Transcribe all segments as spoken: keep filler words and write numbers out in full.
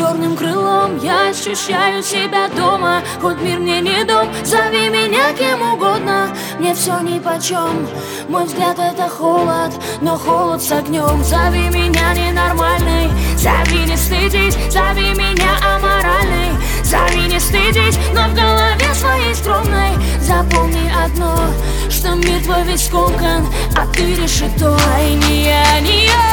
черным крылом я ощущаю себя дома. Хоть мир мне не дом, зови меня кем угодно, мне все нипочем. Мой взгляд это холод, но холод с огнем. Зови меня ненормальной, зови не стыдись, зови меня аморальной. Зови не стыдись, но в голове своей скромной запомни одно, что мир твой весь скомкан, а ты решето. Ай, не я, не я.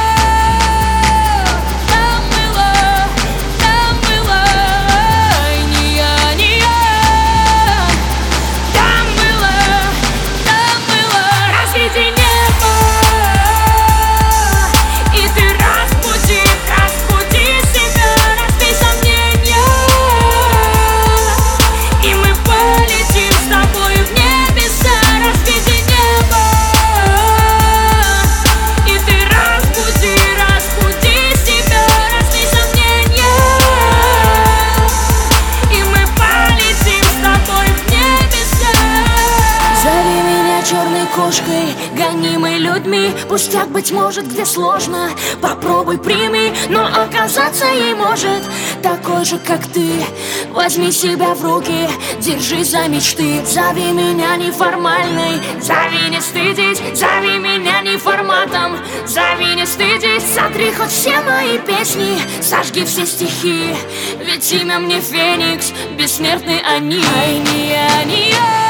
Кошкой, гонимой людьми, пустяк, быть может, где сложно. Попробуй прими, но оказаться ей может такой же, как ты. Возьми себя в руки, держись за мечты. Зови меня неформальной, зови не стыдись, зови меня не форматом, зови не стыдись. Сотри хоть все мои песни, сожги все стихи, ведь имя мне Феникс, бессмертны они. Ай, не я, не я.